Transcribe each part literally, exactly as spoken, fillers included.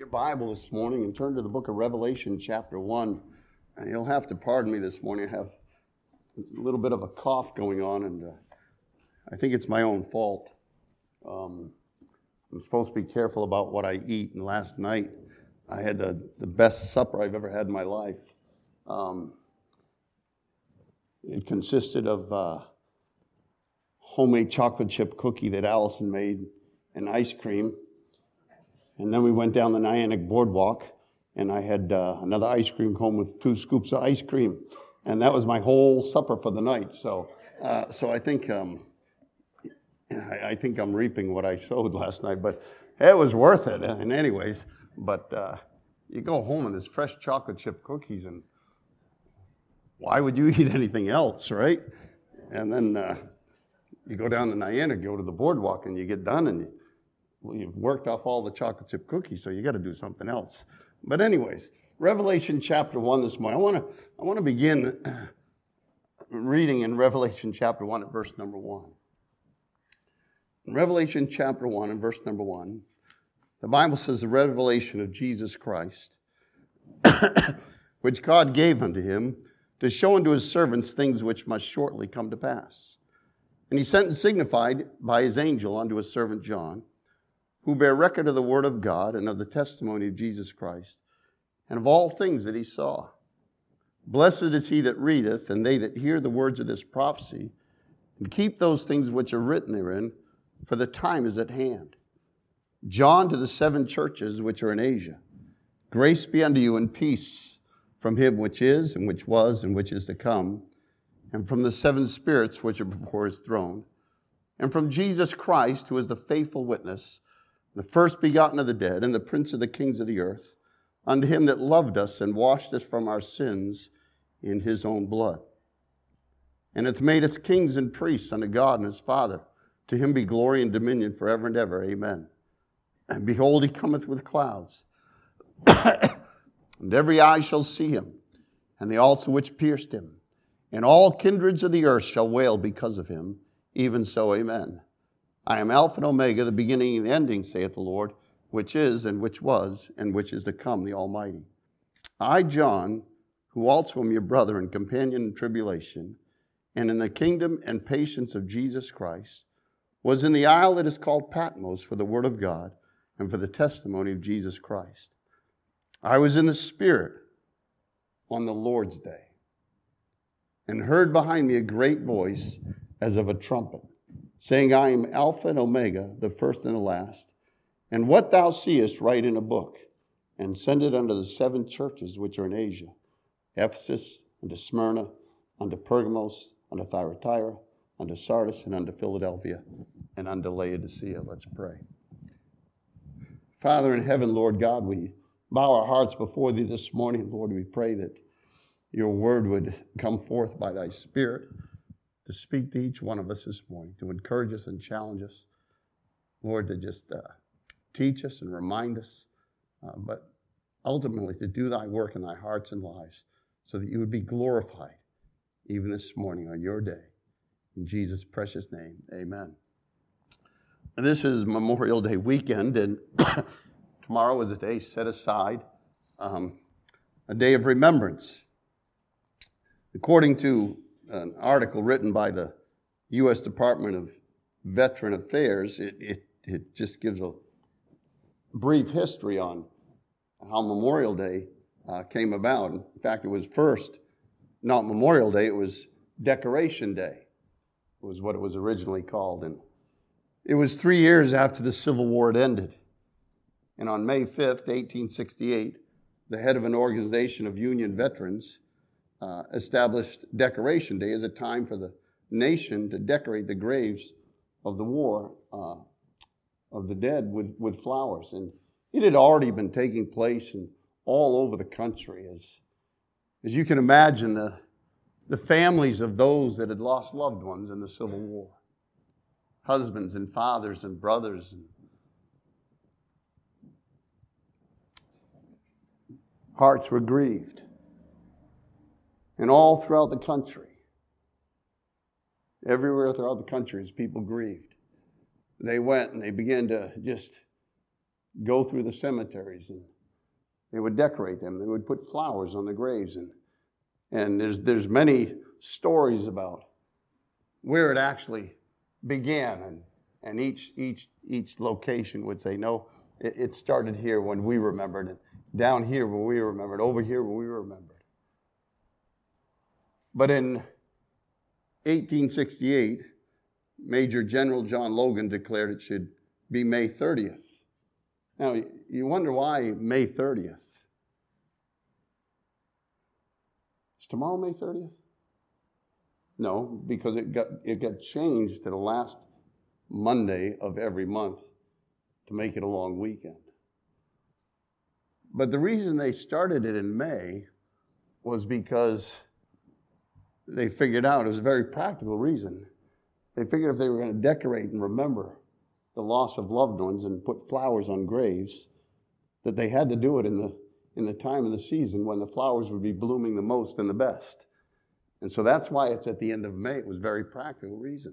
your Bible this morning and turn to the book of Revelation chapter one. And you'll have to pardon me this morning. I have a little bit of a cough going on, and uh, I think it's my own fault. Um, I'm supposed to be careful about what I eat, and last night I had the, the best supper I've ever had in my life. Um, it consisted of uh, homemade chocolate chip cookie that Allison made and ice cream. And then we went down the Niantic Boardwalk, and I had uh, another ice cream cone with two scoops of ice cream. And that was my whole supper for the night. So uh, so I think um, I, I think I'm reaping what I sowed last night. But it was worth it. And anyways, but uh, you go home and there's fresh chocolate chip cookies, and why would you eat anything else, right? And then uh, you go down to Niantic, go to the boardwalk, and you get done, and you, well, you've worked off all the chocolate chip cookies, so you got to do something else. But anyways, Revelation chapter one this morning. I want to I want to begin reading in Revelation chapter one at verse number one. In Revelation chapter one and verse number one, the Bible says the revelation of Jesus Christ, which God gave unto him to show unto his servants things which must shortly come to pass. And he sent and signified by his angel unto his servant John, who bear record of the word of God and of the testimony of Jesus Christ, and of all things that he saw. Blessed is he that readeth, and they that hear the words of this prophecy, and keep those things which are written therein, for the time is at hand. John to the seven churches which are in Asia. Grace be unto you and peace from him which is, and which was, and which is to come, and from the seven spirits which are before his throne, and from Jesus Christ, who is the faithful witness, the first begotten of the dead, and the prince of the kings of the earth, unto him that loved us and washed us from our sins in his own blood, and hath made us kings and priests unto God and his Father. To him be glory and dominion forever and ever. Amen. And behold, he cometh with clouds, and every eye shall see him, and they also which pierced him, and all kindreds of the earth shall wail because of him. Even so, amen. I am Alpha and Omega, the beginning and the ending, saith the Lord, which is, and which was, and which is to come, the Almighty. I, John, who also am your brother and companion in tribulation, and in the kingdom and patience of Jesus Christ, was in the isle that is called Patmos for the word of God and for the testimony of Jesus Christ. I was in the Spirit on the Lord's day, and heard behind me a great voice as of a trumpet, saying, I am Alpha and Omega, the first and the last. And what thou seest, write in a book, and send it unto the seven churches which are in Asia, Ephesus, unto Smyrna, unto Pergamos, unto Thyatira, unto Sardis, and unto Philadelphia, and unto Laodicea. Let's pray. Father in heaven, Lord God, we bow our hearts before thee this morning. Lord, we pray that your word would come forth by thy Spirit to speak to each one of us this morning, to encourage us and challenge us. Lord, to just uh, teach us and remind us, uh, but ultimately to do thy work in thy hearts and lives so that you would be glorified even this morning on your day. In Jesus' precious name, amen. This is Memorial Day weekend, and tomorrow is a day set aside, um, a day of remembrance. According to an article written by the U S Department of Veteran Affairs, it, it, it just gives a brief history on how Memorial Day uh, came about. In fact, it was first not Memorial Day, it was Decoration Day, was what it was originally called. And it was three years after the Civil War had ended. And on May fifth, eighteen sixty-eight, the head of an organization of Union veterans Uh, established Decoration Day as a time for the nation to decorate the graves of the war, uh, of the dead with, with flowers. And it had already been taking place in, all over the country. As, as you can imagine, the, the families of those that had lost loved ones in the Civil War, husbands and fathers and brothers, and hearts were grieved. And all throughout the country, everywhere throughout the country, as people grieved, they went and they began to just go through the cemeteries and they would decorate them. They would put flowers on the graves. And, and there's, there's many stories about where it actually began. And, and each, each, each location would say, no, it, it started here when we remembered it. Down here when we remembered. Over here when we remembered. But in eighteen sixty-eight, Major General John Logan declared it should be May thirtieth. Now, you wonder why May thirtieth? Is tomorrow May thirtieth? No, because it got it got changed to the last Monday of every month to make it a long weekend. But the reason they started it in May was because they figured out, it was a very practical reason. They figured if they were going to decorate and remember the loss of loved ones and put flowers on graves, that they had to do it in the in the time of the season when the flowers would be blooming the most and the best. And so that's why it's at the end of May. It was a very practical reason.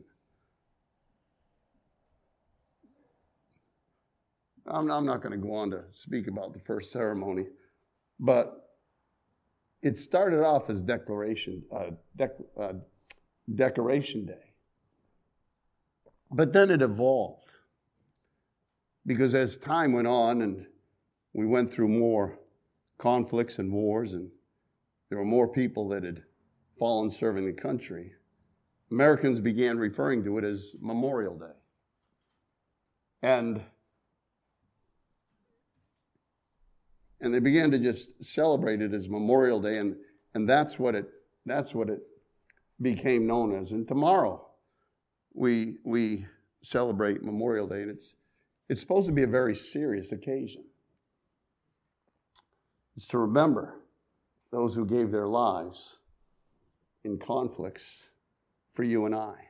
I'm, I'm not going to go on to speak about the first ceremony, but it started off as declaration, uh, dec- uh, Decoration Day. But then it evolved. Because as time went on and we went through more conflicts and wars and there were more people that had fallen serving the country, Americans began referring to it as Memorial Day. And, and they began to just celebrate it as Memorial Day, and, and that's what it that's what it became known as. And tomorrow we we celebrate Memorial Day, and it's it's supposed to be a very serious occasion. It's to remember those who gave their lives in conflicts for you and I.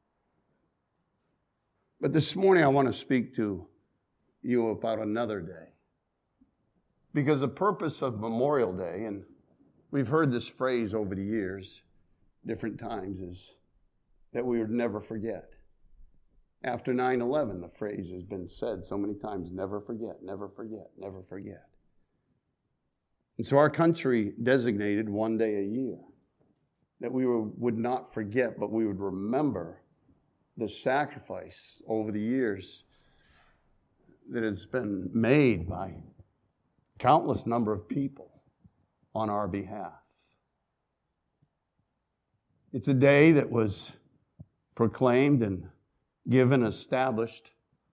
But this morning I want to speak to you about another day. Because the purpose of Memorial Day, and we've heard this phrase over the years, different times, is that we would never forget. After nine eleven, the phrase has been said so many times, never forget, never forget, never forget. And so our country designated one day a year that we would not forget, but we would remember the sacrifice over the years that has been made by countless number of people on our behalf. It's a day that was proclaimed and given, established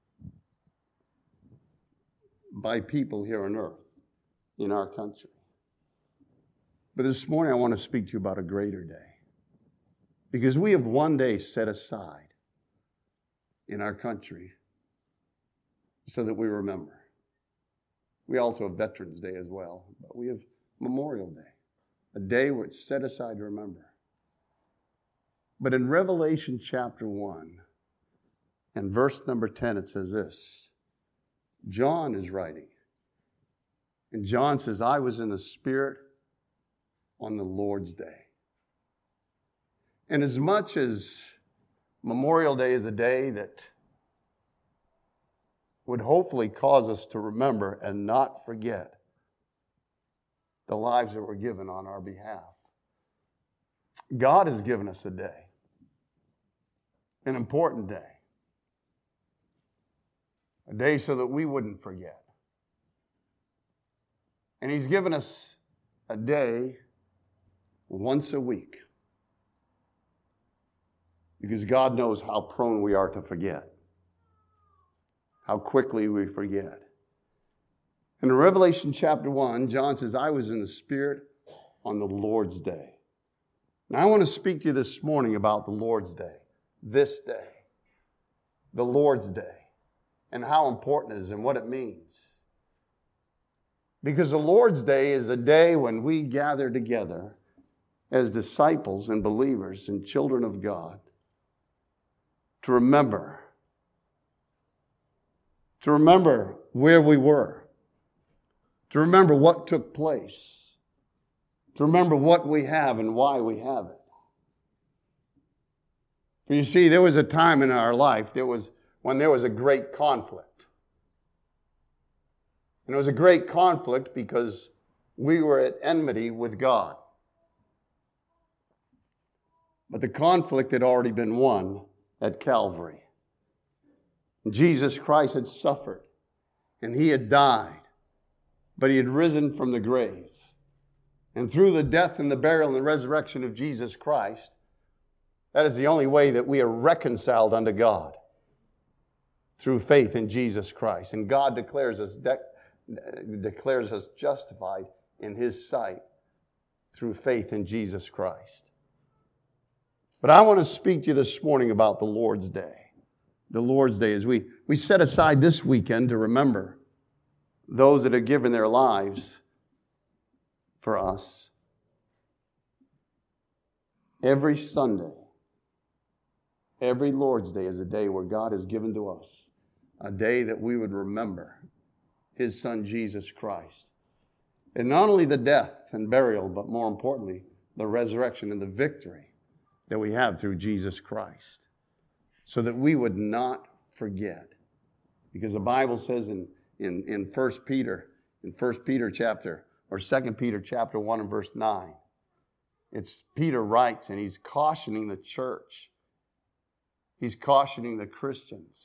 by people here on earth, in our country. But this morning I want to speak to you about a greater day. Because we have one day set aside in our country so that we remember. We also have Veterans Day as well, but we have Memorial Day, a day where it's set aside to remember. But in Revelation chapter one and verse number ten, it says this. John is writing, and John says, I was in the Spirit on the Lord's Day. And as much as Memorial Day is a day that would hopefully cause us to remember and not forget the lives that were given on our behalf, God has given us a day, an important day, a day so that we wouldn't forget. And He's given us a day once a week because God knows how prone we are to forget, how quickly we forget. And in Revelation chapter one, John says, I was in the Spirit on the Lord's Day. Now I want to speak to you this morning about the Lord's Day, this day, the Lord's Day, and how important it is and what it means. Because the Lord's Day is a day when we gather together as disciples and believers and children of God to remember, to remember where we were, to remember what took place, to remember what we have and why we have it. For you see, there was a time in our life there was when there was a great conflict. And it was a great conflict because we were at enmity with God. But the conflict had already been won at Calvary. Jesus Christ had suffered, and he had died, but he had risen from the grave. And through the death and the burial and the resurrection of Jesus Christ, that is the only way that we are reconciled unto God, through faith in Jesus Christ. And God declares us de- declares us justified in his sight through faith in Jesus Christ. But I want to speak to you this morning about the Lord's Day. The Lord's Day, as we, we set aside this weekend to remember those that have given their lives for us. Every Sunday, every Lord's Day is a day where God has given to us a day that we would remember his Son, Jesus Christ. And not only the death and burial, but more importantly, the resurrection and the victory that we have through Jesus Christ. So that we would not forget. Because the Bible says in, in, in First Peter, in First Peter chapter, or Second Peter chapter one and verse nine, it's Peter writes and he's cautioning the church. He's cautioning the Christians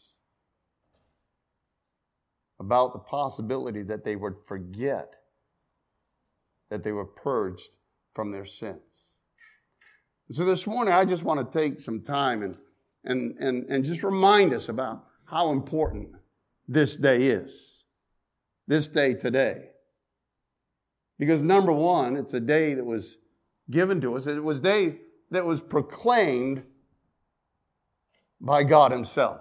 about the possibility that they would forget that they were purged from their sins. And so this morning I just want to take some time and, and, and, and just remind us about how important this day is. This day today. Because number one, it's a day that was given to us. It was a day that was proclaimed by God himself.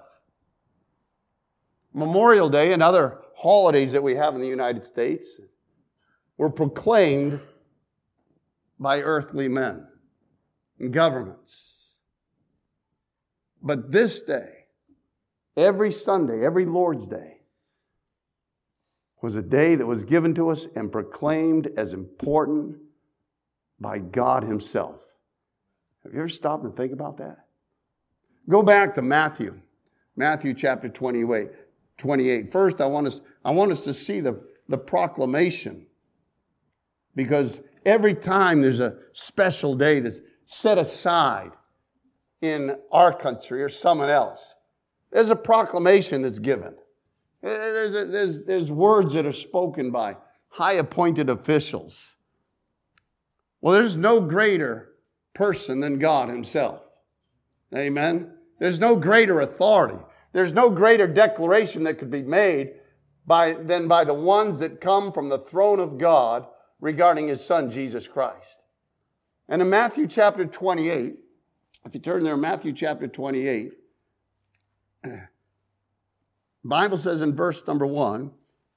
Memorial Day and other holidays that we have in the United States were proclaimed by earthly men and governments. But this day, every Sunday, every Lord's Day, was a day that was given to us and proclaimed as important by God himself. Have you ever stopped and think about that? Go back to Matthew. Matthew chapter twenty-eight. twenty-eight. First, I want us, I want us to see the, the proclamation. Because every time there's a special day that's set aside in our country or someone else, there's a proclamation that's given. There's, a, there's, there's words that are spoken by high appointed officials. Well, there's no greater person than God himself. Amen? There's no greater authority. There's no greater declaration that could be made by, than by the ones that come from the throne of God regarding his Son, Jesus Christ. And in Matthew chapter twenty-eight, if you turn there, Matthew chapter twenty-eight, the Bible says in verse number one,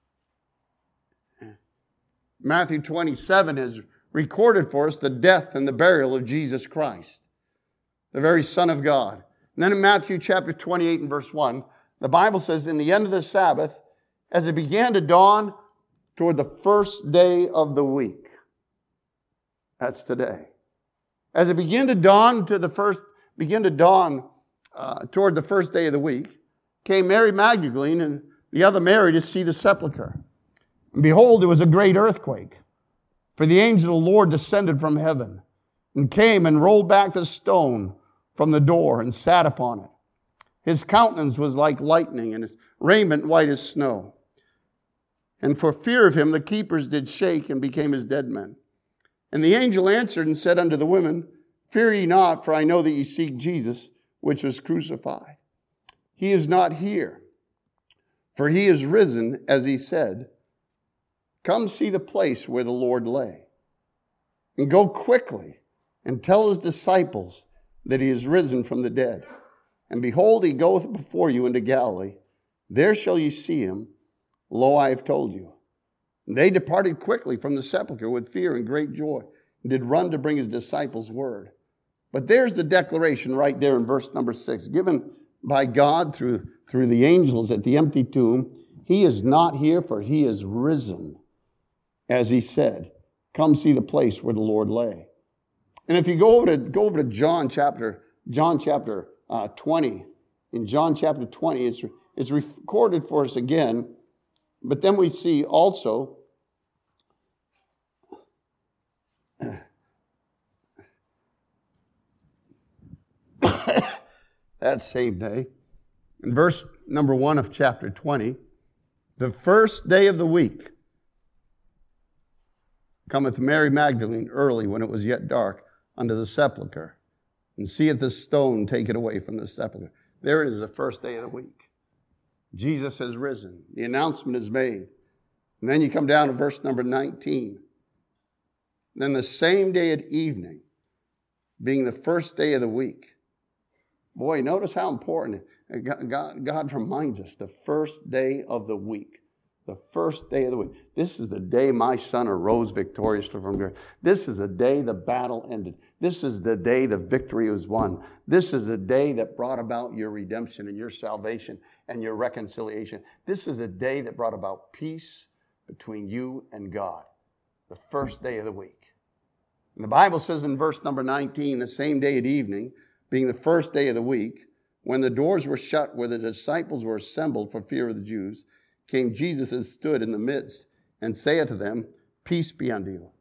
Matthew twenty-seven has recorded for us the death and the burial of Jesus Christ, the very Son of God. And then in Matthew chapter twenty-eight and verse one, the Bible says, in the end of the Sabbath, as it began to dawn toward the first day of the week. That's today. As it began to dawn to the first, began to dawn uh, toward the first day of the week, came Mary Magdalene and the other Mary to see the sepulchre. And behold, there was a great earthquake. For the angel of the Lord descended from heaven and came and rolled back the stone from the door and sat upon it. His countenance was like lightning and his raiment white as snow. And for fear of him, the keepers did shake and became as dead men. And the angel answered and said unto the women, Fear ye not, for I know that ye seek Jesus, which was crucified. He is not here, for he is risen, as he said. Come see the place where the Lord lay. And go quickly and tell his disciples that he is risen from the dead. And behold, he goeth before you into Galilee. There shall ye see him. Lo, I have told you. And they departed quickly from the sepulchre with fear and great joy, and did run to bring his disciples word. But there's the declaration right there in verse number six, given by God through, through the angels at the empty tomb. He is not here, for he is risen, as he said. Come see the place where the Lord lay. And if you go over to go over to John chapter John chapter uh, twenty, in John chapter twenty, it's it's recorded for us again But then we see also that same day, in verse number one of chapter twenty, the first day of the week, cometh Mary Magdalene early when it was yet dark unto the sepulchre, and seeth the stone taken away from the sepulchre. There it is, the first day of the week. Jesus has risen. The announcement is made. And then you come down to verse number nineteen. Then the same day at evening, being the first day of the week. Boy, notice how important God, God reminds us, the first day of the week. The first day of the week. This is the day my son arose victoriously from death. This is the day the battle ended. This is the day the victory was won. This is the day that brought about your redemption and your salvation and your reconciliation. This is the day that brought about peace between you and God. The first day of the week. And the Bible says in verse number nineteen, the same day at evening, being the first day of the week, when the doors were shut where the disciples were assembled for fear of the Jews, came Jesus and stood in the midst, and saith to them, Peace be unto you.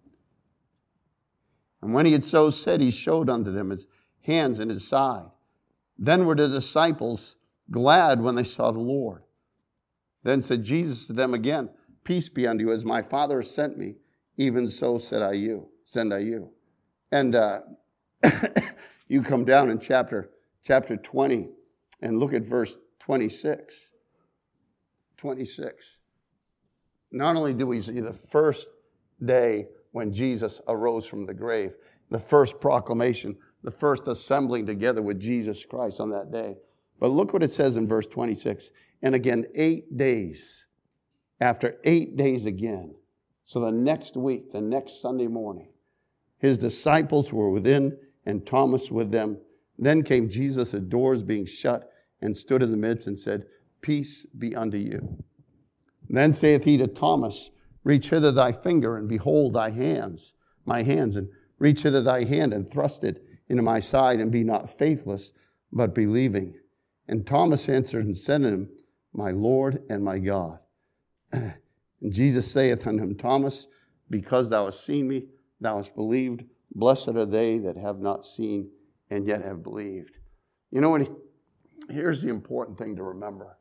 And when he had so said, he showed unto them his hands and his side. Then were the disciples glad when they saw the Lord. Then said Jesus to them again, Peace be unto you, as my Father has sent me, even so said I you, send I you. And uh, you come down in chapter, chapter twenty and look at verse twenty-six. twenty-six. Not only do we see the first day when Jesus arose from the grave, the first proclamation, the first assembling together with Jesus Christ on that day, but look what it says in verse twenty-six. And again, eight days, after eight days again, so the next week, the next Sunday morning, his disciples were within and Thomas with them. Then came Jesus, the doors being shut, and stood in the midst and said, Peace be unto you. Then saith he to Thomas, Reach hither thy finger, and behold thy hands, my hands, and reach hither thy hand, and thrust it into my side, and be not faithless, but believing. And Thomas answered and said unto him, My Lord and my God. And Jesus saith unto him, Thomas, because thou hast seen me, thou hast believed. Blessed are they that have not seen and yet have believed. You know what? He, here's the important thing to remember.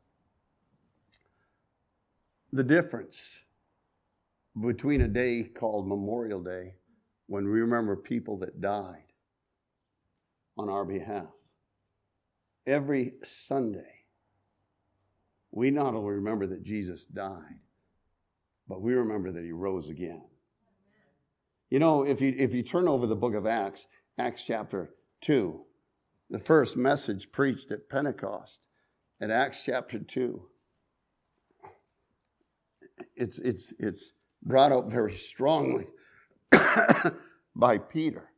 The difference between a day called Memorial Day, when we remember people that died on our behalf. Every Sunday, we not only remember that Jesus died, but we remember that he rose again. You know, if you if you turn over the book of Acts, Acts chapter two, the first message preached at Pentecost, at Acts chapter two, it's it's it's brought up very strongly by Peter.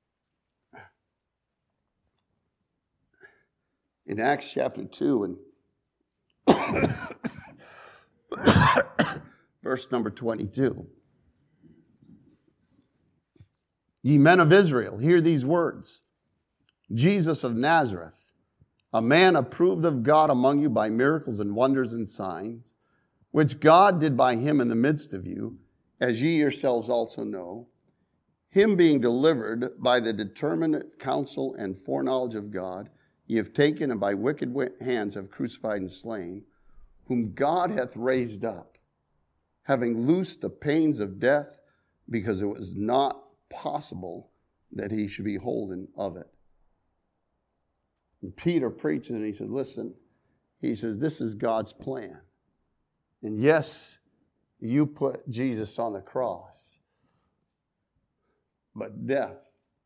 In Acts chapter two and verse number twenty-two. Ye men of Israel, hear these words. Jesus of Nazareth, a man approved of God among you by miracles and wonders and signs, which God did by him in the midst of you, as ye yourselves also know, him being delivered by the determinate counsel and foreknowledge of God, ye have taken and by wicked hands have crucified and slain, whom God hath raised up, having loosed the pains of death, because it was not possible that he should be holden of it. And Peter preaches and he says, listen, he says, this is God's plan. And yes, you put Jesus on the cross, but death,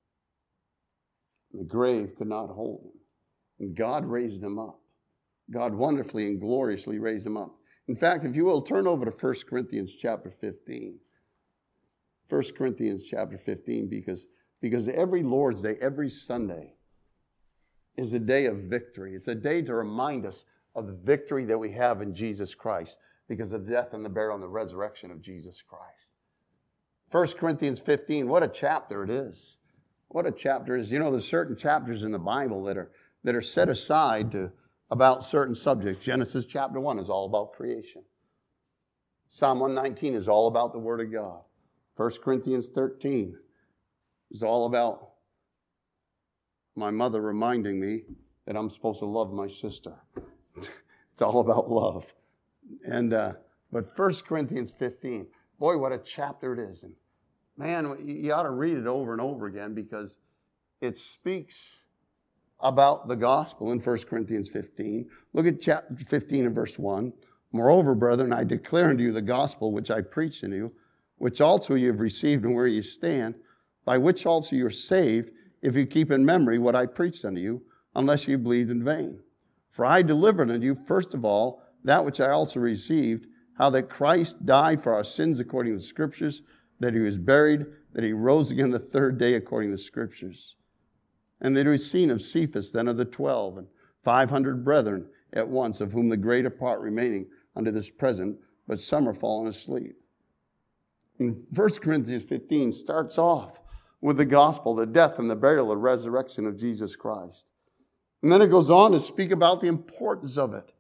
the grave could not hold him. And God raised him up. God wonderfully and gloriously raised him up. In fact, if you will, turn over to First Corinthians chapter fifteen. First Corinthians chapter fifteen, because, because every Lord's Day, every Sunday, is a day of victory. It's a day to remind us of the victory that we have in Jesus Christ because of the death and the burial and the resurrection of Jesus Christ. First Corinthians fifteen, what a chapter it is. What a chapter it is. You know, there's certain chapters in the Bible that are, that are set aside to about certain subjects. Genesis chapter one is all about creation. Psalm one nineteen is all about the Word of God. First Corinthians thirteen is all about my mother reminding me that I'm supposed to love my sister. It's all about love. And uh, but First Corinthians fifteen, boy, what a chapter it is. And man, you ought to read it over and over again because it speaks about the gospel in First Corinthians fifteen. Look at chapter fifteen and verse one. Moreover, brethren, I declare unto you the gospel which I preached unto you, which also you have received and where you stand, by which also you are saved, if you keep in memory what I preached unto you, unless you believed in vain. For I delivered unto you, first of all, that which I also received, how that Christ died for our sins according to the Scriptures, that he was buried, that he rose again the third day according to the Scriptures. And that he was seen of Cephas, then of the twelve, and five hundred brethren at once, of whom the greater part remaining unto this present, but some are fallen asleep. And First Corinthians fifteen starts off with the gospel, the death and the burial and resurrection of Jesus Christ. And then it goes on to speak about the importance of it.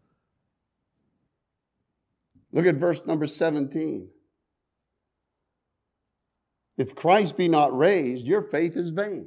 Look at verse number seventeen. If Christ be not raised, your faith is vain.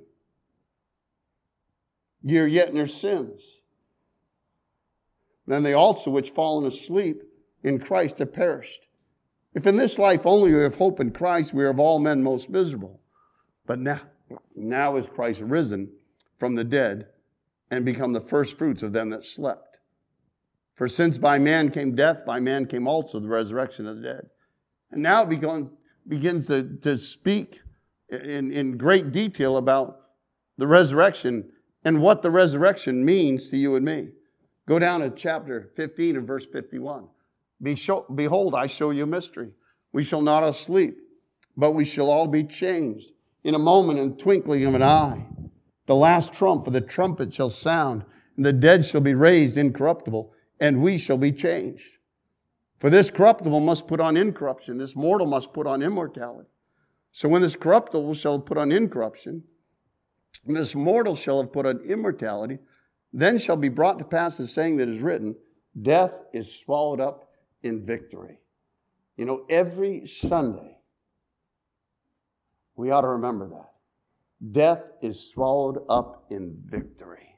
Ye are yet in your sins. Then they also which fallen asleep in Christ have perished. If in this life only we have hope in Christ, we are of all men most miserable. But now, now is Christ risen from the dead and become the first fruits of them that slept. For since by man came death, by man came also the resurrection of the dead. And now it begun, begins to, to speak in, in great detail about the resurrection and what the resurrection means to you and me. Go down to chapter fifteen and verse fifty-one. Be show, Behold, I show you a mystery. We shall not all sleep, but we shall all be changed in a moment and twinkling of an eye. The last trump, for the trumpet shall sound, and the dead shall be raised incorruptible, and we shall be changed. For this corruptible must put on incorruption, this mortal must put on immortality. So when this corruptible shall put on incorruption, and this mortal shall have put on immortality, then shall be brought to pass the saying that is written, death is swallowed up in victory. You know, every Sunday, we ought to remember that. Death is swallowed up in victory.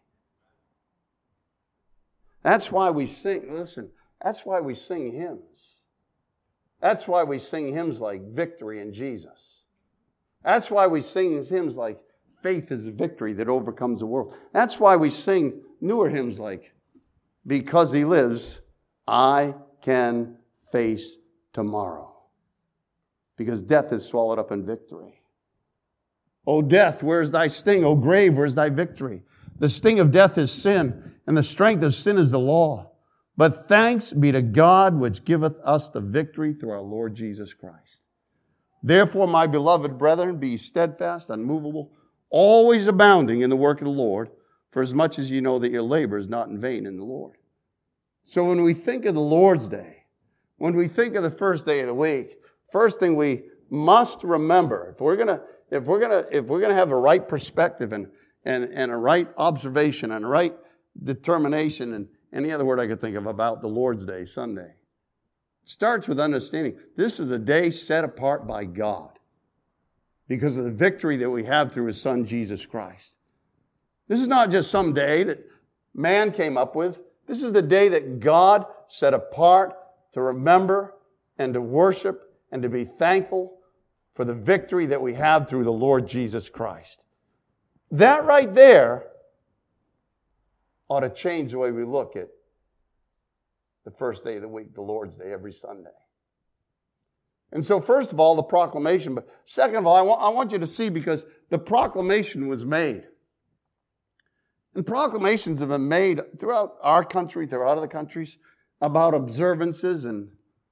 That's why we sing, listen, that's why we sing hymns. That's why we sing hymns like Victory in Jesus. That's why we sing hymns like Faith is a Victory that Overcomes the World. That's why we sing newer hymns like Because He Lives, I Can Face Tomorrow. Because death is swallowed up in victory. O death, where is thy sting? O grave, where is thy victory? The sting of death is sin, and the strength of sin is the law. But thanks be to God, which giveth us the victory through our Lord Jesus Christ. Therefore, my beloved brethren, be steadfast, unmovable, always abounding in the work of the Lord, for as much as you know that your labor is not in vain in the Lord. So when we think of the Lord's Day, when we think of the first day of the week, first thing we must remember, if we're gonna, if we're gonna, if we're gonna have a right perspective and and and a right observation and a right determination and any other word I could think of about the Lord's Day, Sunday, it starts with understanding this is a day set apart by God because of the victory that we have through His Son Jesus Christ. This is not just some day that man came up with. This is the day that God set apart to remember and to worship and to be thankful for the victory that we have through the Lord Jesus Christ. That right there ought to change the way we look at the first day of the week, the Lord's Day, every Sunday. And so first of all, the proclamation, but second of all, I want, I want you to see because the proclamation was made. And proclamations have been made throughout our country, throughout other countries, about observances, and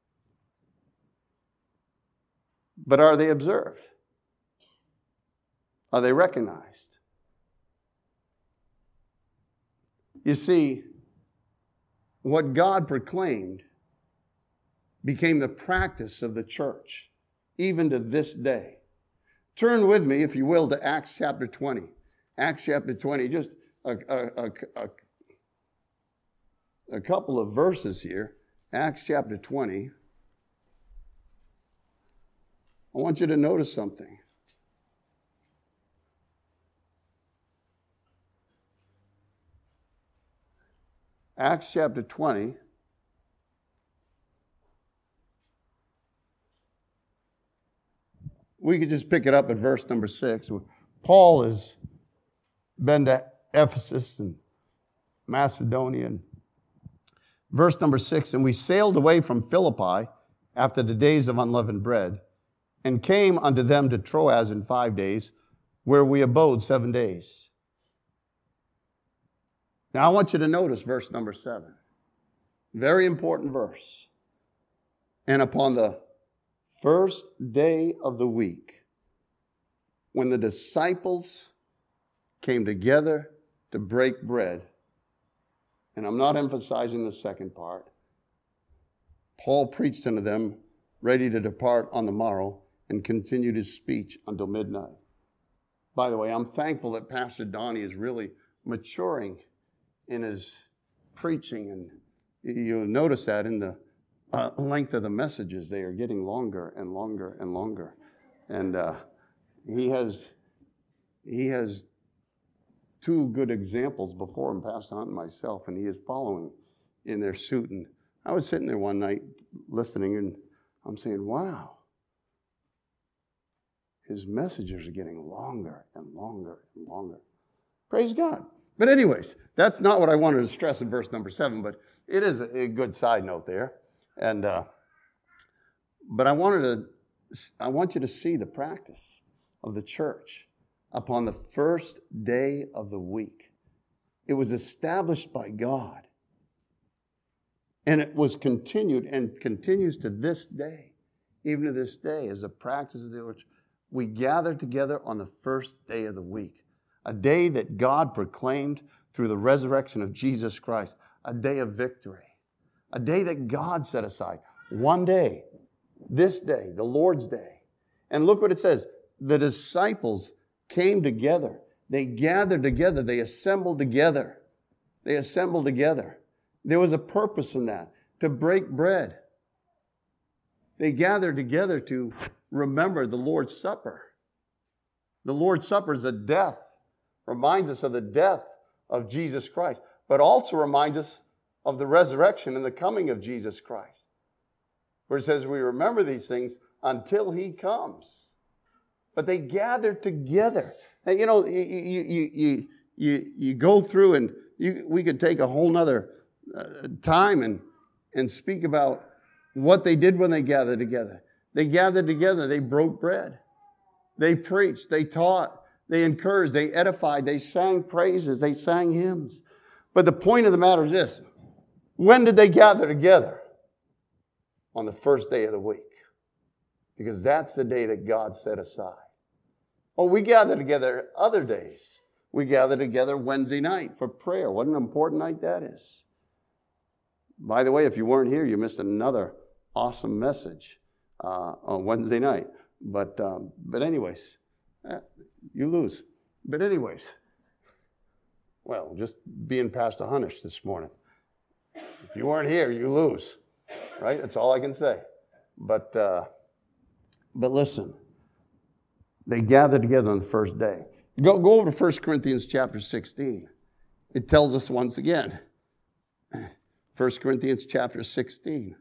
but are they observed? Are they recognized? You see, what God proclaimed became the practice of the church, even to this day. Turn with me, if you will, to Acts chapter twenty. Acts chapter twenty, just a, a, a, a couple of verses here. Acts chapter twenty. I want you to notice something. Acts chapter twenty. We could just pick it up at verse number six. Paul has been to Ephesus and Macedonia. Verse number six, and we sailed away from Philippi after the days of unleavened bread, and came unto them to Troas in five days, where we abode seven days. Now I want you to notice verse number seven. Very important verse. And upon the first day of the week, when the disciples came together to break bread, and I'm not emphasizing the second part, Paul preached unto them, ready to depart on the morrow, and continued his speech until midnight. By the way, I'm thankful that Pastor Donnie is really maturing in his preaching, and you'll notice that in the uh, length of the messages. They are getting longer and longer and longer. And uh, he has he has two good examples before him, Pastor Hunt and myself, and he is following in their suit. And I was sitting there one night listening, and I'm saying, wow, his messages are getting longer and longer and longer. Praise God. But anyways, that's not what I wanted to stress in verse number seven, but it is a, a good side note there. And uh, but I wanted to, I want you to see the practice of the church upon the first day of the week. It was established by God, and it was continued and continues to this day, even to this day, as a practice of the church. We gather together on the first day of the week, a day that God proclaimed through the resurrection of Jesus Christ, a day of victory, a day that God set aside. One day, this day, the Lord's day. And look what it says. The disciples came together. They gathered together. They assembled together. They assembled together. There was a purpose in that, to break bread. They gathered together to remember the Lord's Supper. The Lord's Supper is a death, reminds us of the death of Jesus Christ, but also reminds us of the resurrection and the coming of Jesus Christ. Where it says we remember these things until He comes. But they gathered together. And you know, you, you, you, you, you go through, and you, we could take a whole nother uh, time and, and speak about what they did when they gathered together. They gathered together, they broke bread. They preached, they taught, they encouraged, they edified, they sang praises, they sang hymns. But the point of the matter is this. When did they gather together? On the first day of the week. Because that's the day that God set aside. Oh, we gather together other days. We gather together Wednesday night for prayer. What an important night that is. By the way, if you weren't here, you missed another awesome message uh, on Wednesday night. But um, but anyways, eh, you lose. But anyways, well, just being Pastor Hunnish this morning. If you weren't here, you lose. Right? That's all I can say. But uh, but listen, they gathered together on the first day. Go, go over to First Corinthians chapter sixteen. It tells us once again. First Corinthians chapter sixteen.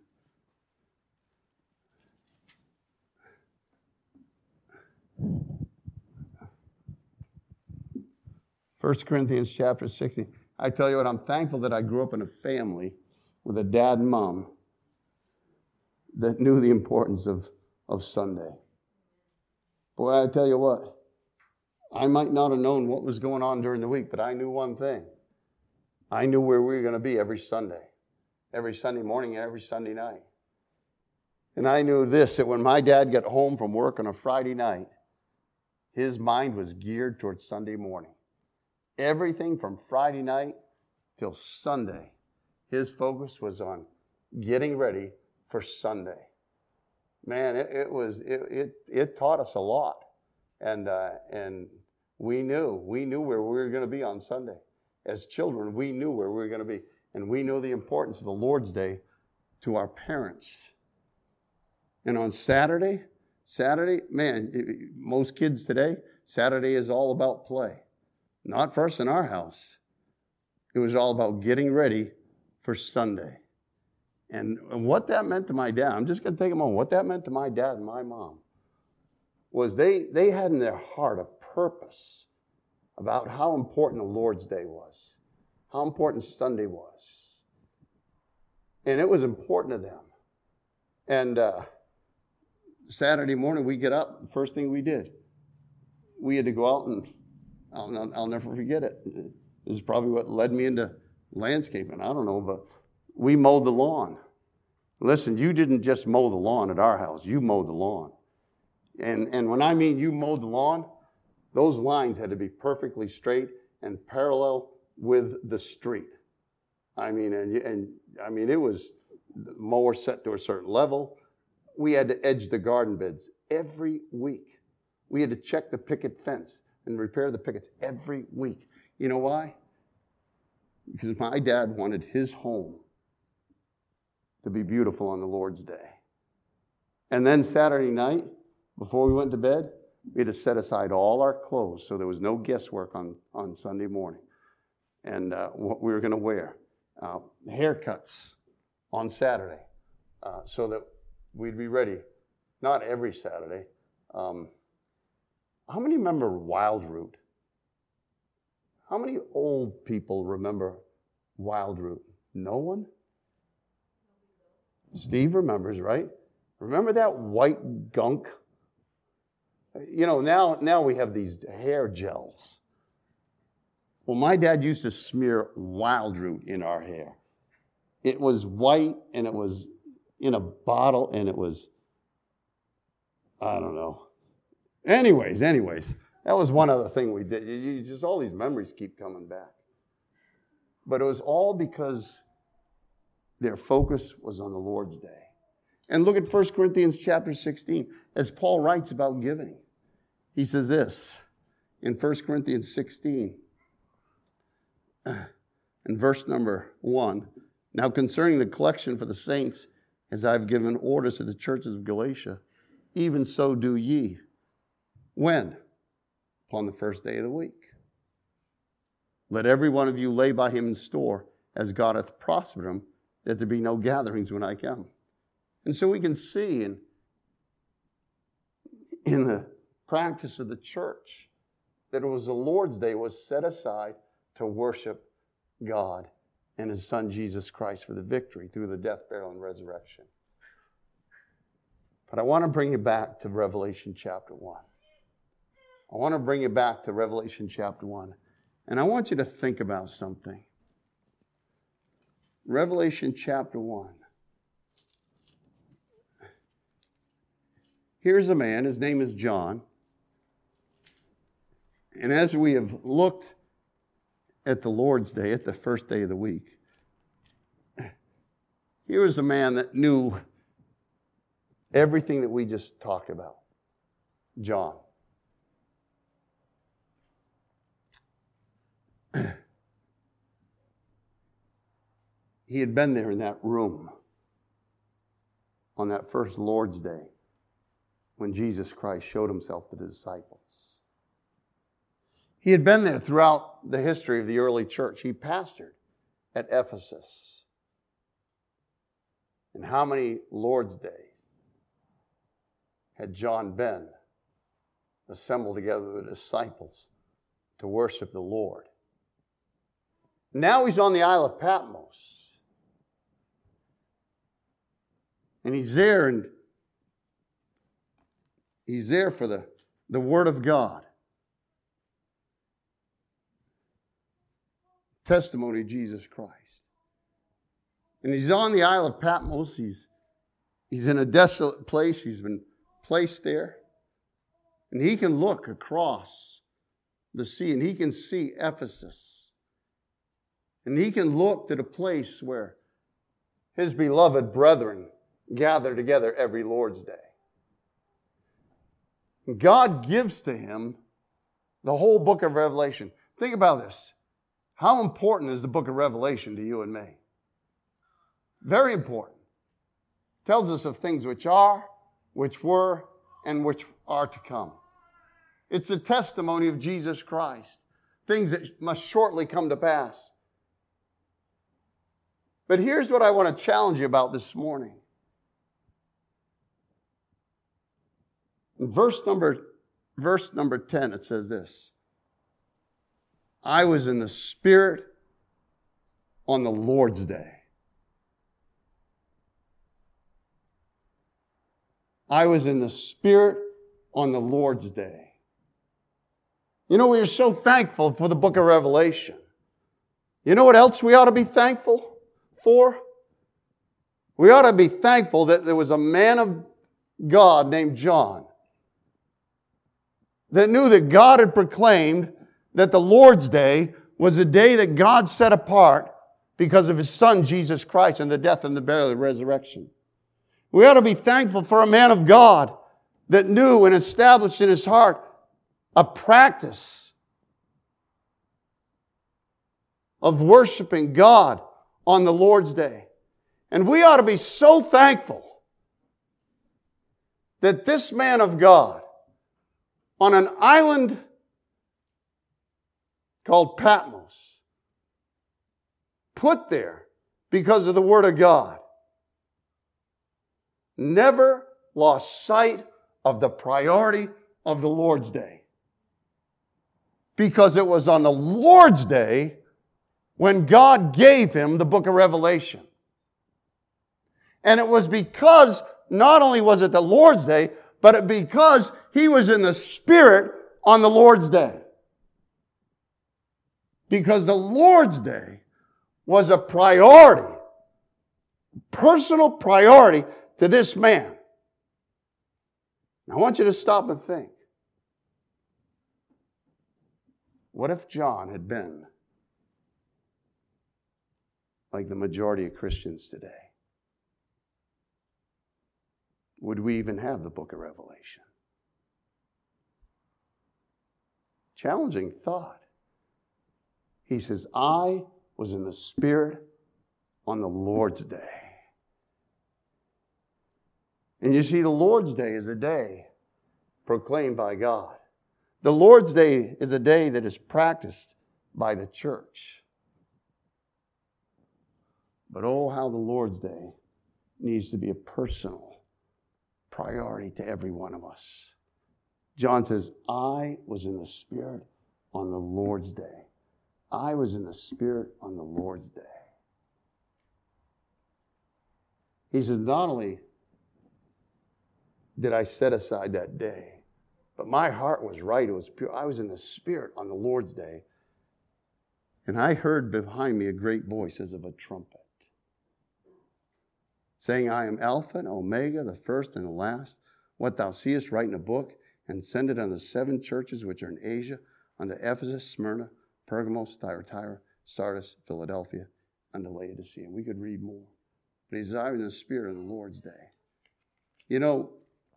First Corinthians chapter sixteen. I tell you what, I'm thankful that I grew up in a family with a dad and mom that knew the importance of, of Sunday. Boy, I tell you what, I might not have known what was going on during the week, but I knew one thing. I knew where we were going to be every Sunday, every Sunday morning and every Sunday night. And I knew this, that when my dad got home from work on a Friday night, his mind was geared towards Sunday morning. Everything from Friday night till Sunday, his focus was on getting ready for Sunday. Man, it, it was it, it it taught us a lot, and uh, and we knew we knew where we were going to be on Sunday. As children, we knew where we were going to be, and we know the importance of the Lord's Day to our parents. And on Saturday, Saturday, man, most kids today, Saturday is all about play. Not for us in our house. It was all about getting ready for Sunday. And, and what that meant to my dad, I'm just going to take a moment, what that meant to my dad and my mom was they, they had in their heart a purpose about how important the Lord's Day was, how important Sunday was. And it was important to them. And uh, Saturday morning, we get up, the first thing we did, we had to go out and, I'll, I'll never forget it. This is probably what led me into landscaping. I don't know, but we mowed the lawn. Listen, you didn't just mow the lawn at our house. You mowed the lawn. And, and when I mean you mowed the lawn, those lines had to be perfectly straight and parallel with the street. I mean, and, and I mean, it was the mower set to a certain level. We had to edge the garden beds every week. We had to check the picket fence and repair the pickets every week. You know why? Because my dad wanted his home to be beautiful on the Lord's Day. And then Saturday night, before we went to bed, we had to set aside all our clothes so there was no guesswork on, on Sunday morning. And uh, what we were going to wear. Uh, haircuts on Saturday uh, so that we'd be ready. Not every Saturday. Um, how many remember Wild Root? How many old people remember Wild Root? No one? Steve remembers, right? Remember that white gunk? You know, now, now we have these hair gels. Well, my dad used to smear Wild Root in our hair. It was white, and it was in a bottle, and it was, I don't know. Anyways, anyways, that was one other thing we did. You just all these memories keep coming back. But it was all because their focus was on the Lord's Day. And look at First Corinthians chapter sixteen, as Paul writes about giving. He says this in First Corinthians sixteen, in verse number one, now concerning the collection for the saints, as I've given orders to the churches of Galatia, even so do ye. When? Upon the first day of the week. Let every one of you lay by him in store, as God hath prospered him, that there be no gatherings when I come. And so we can see in, in the practice of the church that it was the Lord's Day was set aside to worship God and His Son Jesus Christ for the victory through the death, burial, and resurrection. But I want to bring you back to Revelation chapter one. I want to bring you back to Revelation chapter one. And I want you to think about something. Revelation chapter one. Here's a man, his name is John. And as we have looked at the Lord's Day, at the first day of the week, here was a man that knew everything that we just talked about. John. He had been there in that room on that first Lord's Day when Jesus Christ showed himself to the disciples. He had been there throughout the history of the early church. He pastored at Ephesus. And how many Lord's Days had John been assembled together with the disciples to worship the Lord? Now he's on the Isle of Patmos. And he's there, and he's there for the, the Word of God. Testimony of Jesus Christ. And he's on the Isle of Patmos. He's, he's in a desolate place. He's been placed there. And he can look across the sea, and he can see Ephesus. And he can look to the place where his beloved brethren gather together every Lord's Day. God gives to him the whole book of Revelation. Think about this. How important is the book of Revelation to you and me? Very important. Tells us of things which are, which were, and which are to come. It's a testimony of Jesus Christ, things that must shortly come to pass. But here's what I want to challenge you about this morning. In verse number, verse number ten, it says this: I was in the Spirit on the Lord's day. I was in the Spirit on the Lord's day. You know, we are so thankful for the book of Revelation. You know what else we ought to be thankful for? We ought to be thankful that there was a man of God named John that knew that God had proclaimed that the Lord's Day was a day that God set apart because of His Son, Jesus Christ, and the death and the burial and the resurrection. We ought to be thankful for a man of God that knew and established in his heart a practice of worshiping God on the Lord's Day. And we ought to be so thankful that this man of God on an island called Patmos, put there because of the Word of God, never lost sight of the priority of the Lord's Day. Because it was on the Lord's Day when God gave him the book of Revelation. And it was because not only was it the Lord's Day, but it because he was in the Spirit on the Lord's Day. Because the Lord's Day was a priority, personal priority to this man. Now, I want you to stop and think. What if John had been like the majority of Christians today? Would we even have the book of Revelation? Challenging thought. He says, I was in the Spirit on the Lord's Day. And you see, the Lord's Day is a day proclaimed by God. The Lord's Day is a day that is practiced by the church. But oh, how the Lord's Day needs to be a personal priority to every one of us. John says, I was in the Spirit on the Lord's Day. I was in the Spirit on the Lord's Day. He says, not only did I set aside that day, but my heart was right. It was pure. I was in the Spirit on the Lord's Day. And I heard behind me a great voice as of a trumpet, saying, I am Alpha and Omega, the first and the last. What thou seest, write in a book, and send it unto the seven churches which are in Asia, unto Ephesus, Smyrna, Pergamos, Thyatira, Sardis, Philadelphia, unto Laodicea. We could read more. But he's in the Spirit on the Lord's Day. You know,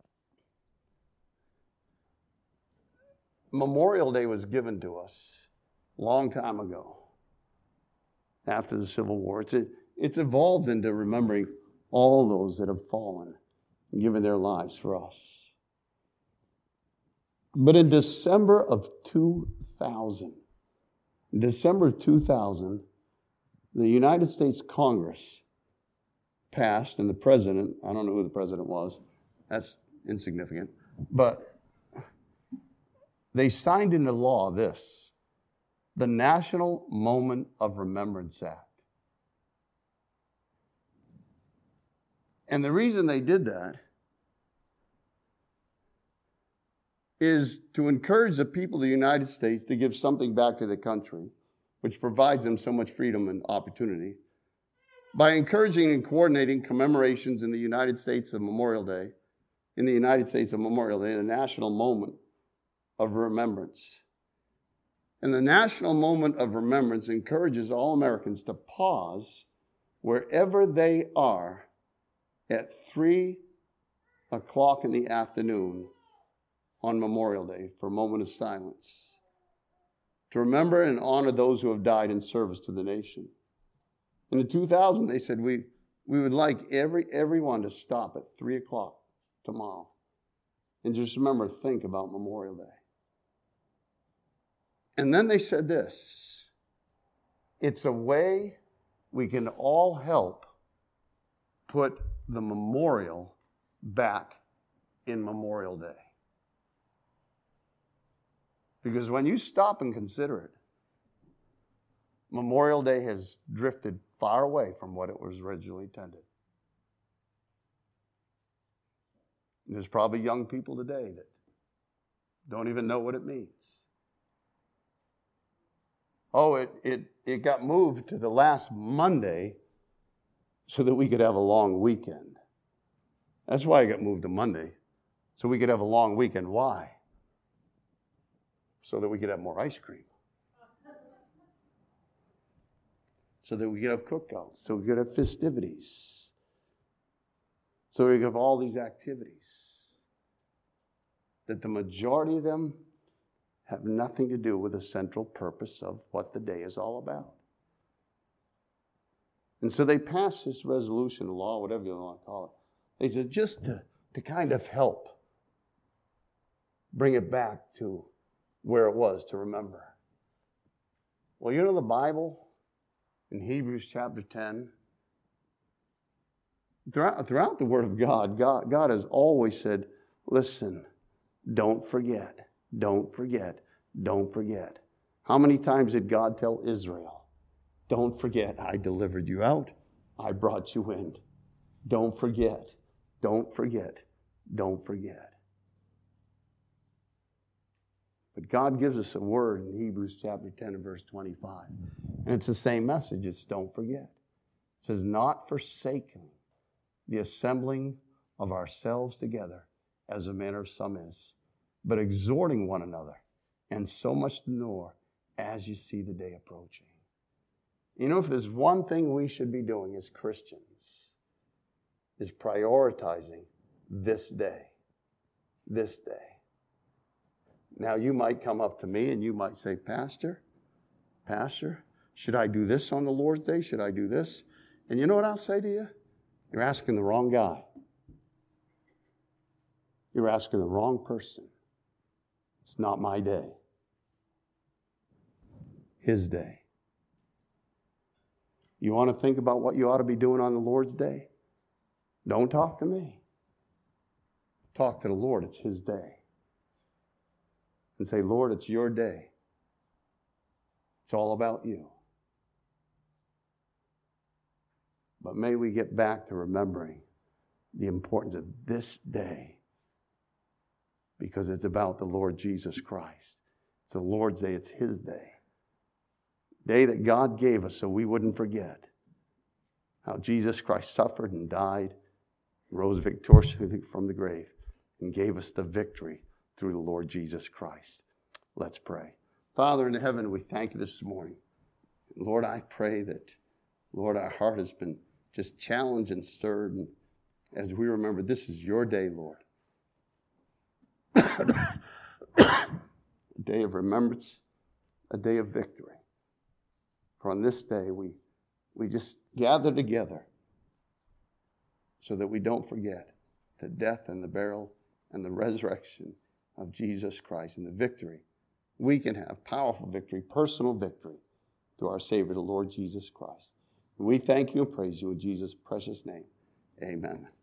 Memorial Day was given to us a long time ago, after the Civil War. It's, it's evolved into remembering all those that have fallen and given their lives for us. But in December of two thousand, in December of two thousand, the United States Congress passed, and the president, I don't know who the president was, that's insignificant, but they signed into law this, the National Moment of Remembrance Act. And the reason they did that is to encourage the people of the United States to give something back to the country, which provides them so much freedom and opportunity, by encouraging and coordinating commemorations in the United States of Memorial Day, in the United States of Memorial Day, the national moment of remembrance. And the national moment of remembrance encourages all Americans to pause wherever they are at three o'clock in the afternoon on Memorial Day for a moment of silence, to remember and honor those who have died in service to the nation. In the two thousand, they said, we, we would like every everyone to stop at three o'clock tomorrow And just remember, think about Memorial Day. And then they said this, it's a way we can all help put the memorial back in Memorial Day. Because when you stop and consider it, Memorial Day has drifted far away from what it was originally intended. And there's probably young people today that don't even know what it means. Oh, it, it, it got moved to the last Monday so that we could have a long weekend. That's why it got moved to Monday, so we could have a long weekend. Why? So that we could have more ice cream. So that we could have cookouts, so we could have festivities. So we could have all these activities. That the majority of them have nothing to do with the central purpose of what the day is all about. And so they passed this resolution, law, whatever you want to call it. They said just to, to kind of help bring it back to where it was, to remember. Well, you know the Bible, in Hebrews chapter ten, throughout, throughout the Word of God, God, God has always said, listen, don't forget, don't forget, don't forget. How many times did God tell Israel, don't forget, I delivered you out, I brought you in. Don't forget, don't forget, don't forget. But God gives us a word in Hebrews chapter ten and verse twenty-five. And it's the same message. It's don't forget. It says, not forsaking the assembling of ourselves together, as a manner of some is, but exhorting one another, and so much the more as you see the day approaching. You know, if there's one thing we should be doing as Christians, is prioritizing this day. This day. Now, you might come up to me and you might say, Pastor, Pastor, should I do this on the Lord's Day? Should I do this? And you know what I'll say to you? You're asking the wrong guy. You're asking the wrong person. It's not my day. His day. You want to think about what you ought to be doing on the Lord's Day? Don't talk to me. Talk to the Lord. It's His day. And say, Lord, it's your day. It's all about you. But may we get back to remembering the importance of this day, because it's about the Lord Jesus Christ. It's the Lord's day. It's His day. Day that God gave us so we wouldn't forget how Jesus Christ suffered and died, rose victoriously from the grave, and gave us the victory through the Lord Jesus Christ. Let's pray. Father in heaven, we thank you this morning. Lord, I pray that, Lord, our heart has been just challenged and stirred. And as we remember, this is your day, Lord. A day of remembrance, a day of victory. For on this day, we, we just gather together so that we don't forget the death and the burial and the resurrection of Jesus Christ and the victory. We can have powerful victory, personal victory through our Savior, the Lord Jesus Christ. And we thank you and praise you in Jesus' precious name. Amen.